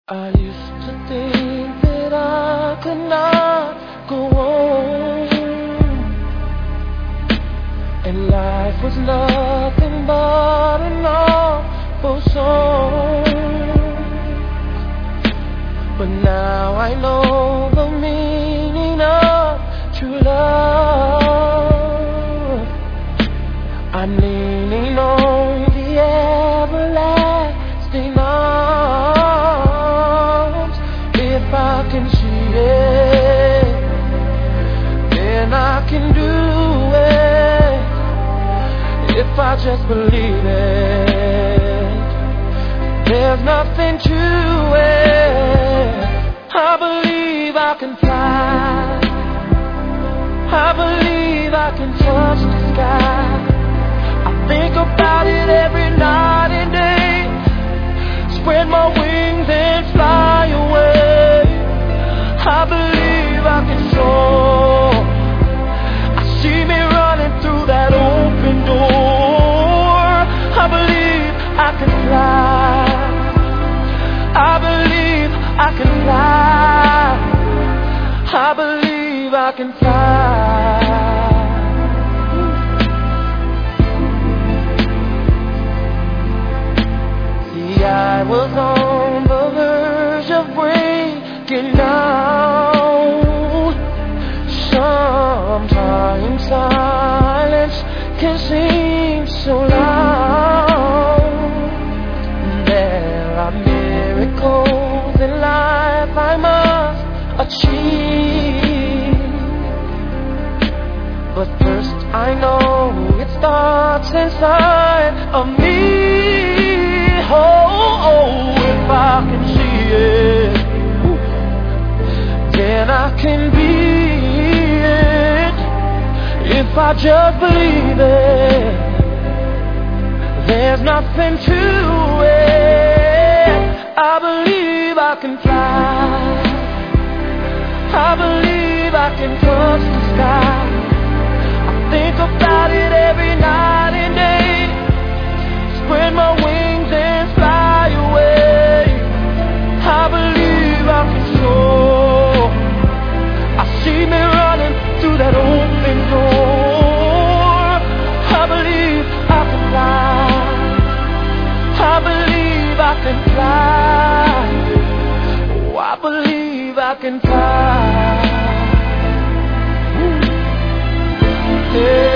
I used to think that I could not go on, and life was nothing but an awful song. But now I know the meaning of true love. I'm leaning on the everlasting arms. If I can see it, then I can do it. If I just believe it, there's nothing to it. I believe I can fly. I believe I can touch the sky. I think about it every night and day. Spread my wings and fly away. I believe I can soar. I see me running through that open door. I believe I can fly. I believe I can fly. I believe I can fly. See, I was on the verge of breaking down. Sometimes silence can seem so loud. There are miracles in life I must achieve, but first I know it starts inside of me. Oh, if I can see it, then I can be it. If I just believe it, there's nothing to it. I believe I can fly. I believe I can touch the sky. I think about it every night and day. Spread my wings and fly away. I believe I can soar. I see me running through that open door. I believe I can fly. I believe I can fly. Oh, I believe I can fly. Yeah.